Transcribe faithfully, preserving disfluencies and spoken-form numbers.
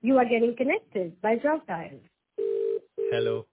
You are getting connected by Drop Dial. Hello.